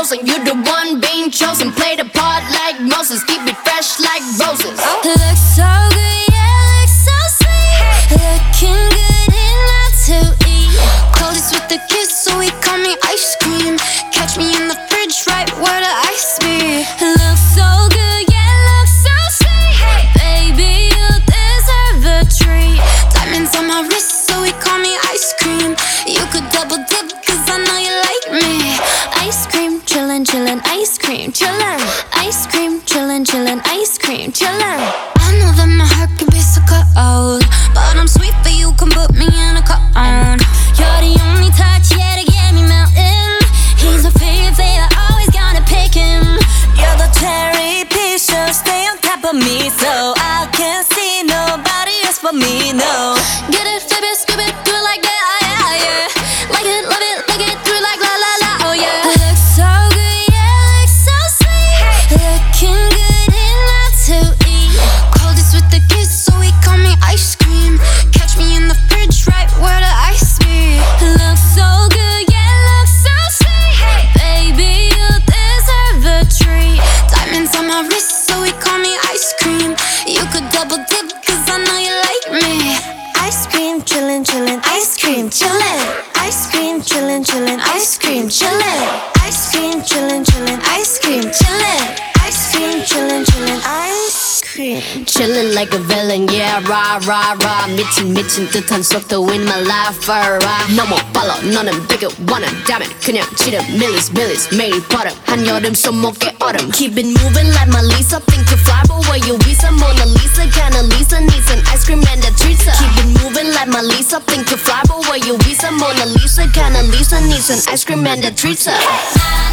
frozen. You're the one being chosen. Play the part like Moses. Keep it fresh like roses. Looks so good, yeah, looks so sweet. Looking good enough to eat. Coldest with the kiss, so he call me ice cream. Catch me in the fridge, right where the ice be. Looks so good, yeah, looks so sweet. Baby, you deserve a treat. Diamonds on my wrist, so he call me ice cream. You could double dip, cause I know you like me. Ice cream, chillin', chillin', ice cream, chillin'. Ice cream, chillin', chillin', ice cream, chillin'. I know that my heart can be so cold, but I'm sweet for you, can put me in a cone. You're the only touch, yeah, to get me melting. He's my favorite, always gonna pick him. You're the cherry piece, so stay on top of me, so I can't see nobody else but me, no. Get it, flip it, scoop it, do it like that, yeah, yeah. Like it, love it, lick it, do it like la la la, oh yeah. Looks so good, yeah, looks so sweet. Looking good enough to eat. Coldest with the kiss, so he call me ice cream. Catch me in the fridge, right where the ice be. Looks so good, yeah, looks so sweet. Baby, you deserve a treat. Diamonds on my wrist, so he call me ice cream. You could double dip, cause I know you like me. Ice cream, chillin', chillin', ice cream, chillin'. Ice cream, chillin', chillin', ice cream, chillin'. Ice cream, chillin', chillin', ice cream, chillin'. Ice cream, chillin', chillin', ice cream. Chillin' like a villain, yeah, rah, rah, rah. 미친 듯한 속도 in my life, alright. 너무 빨라, 너는 bigger, 원한 다면 그냥 지름. Millies, 매일 버릇. 한여름 손목에 얼음. Keep it moving like my Lisa. Think you fly, but where you visa? Mona Lisa, kinda Lisa needs an ice cream and a treat. Keep it moving like my Lisa. Think you fly, but where you visa? Mona Lisa, kinda Lisa needs an ice cream and a treat.